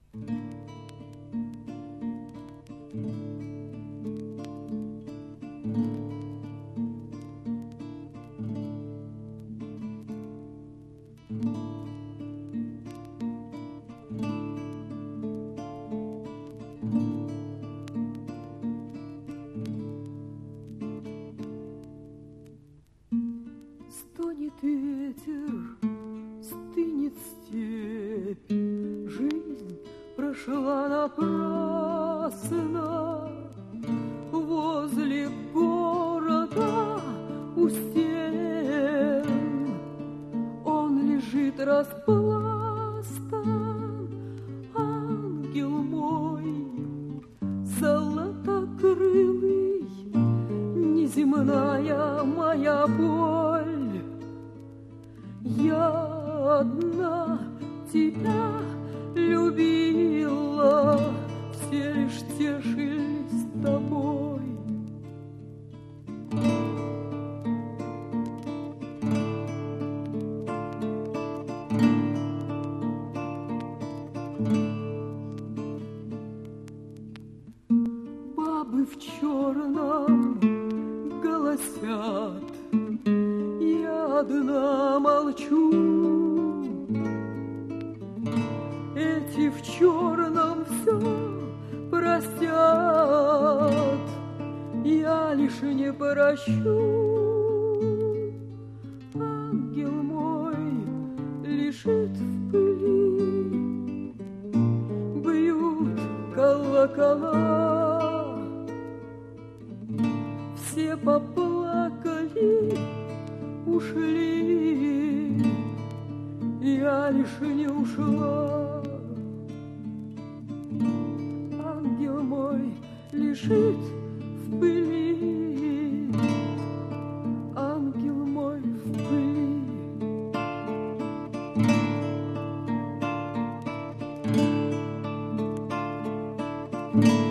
Стонет ветер, стынет степь, жизнь прошла напрасно. Возле города у стен он лежит распластан. Ангел мой, золотокрылый, неземная моя боль. Я одна тебя любила, все лишь тешились тобой. Бабы в черном голосят, я одна молчу. Эти в черном все простят, я лишь не прощу. Ангел мой лежит в пыли, бьют колокола, все поплакали, ушли, я лишь не ушла. Ангел мой лежит в пыли, ангел мой в пыли.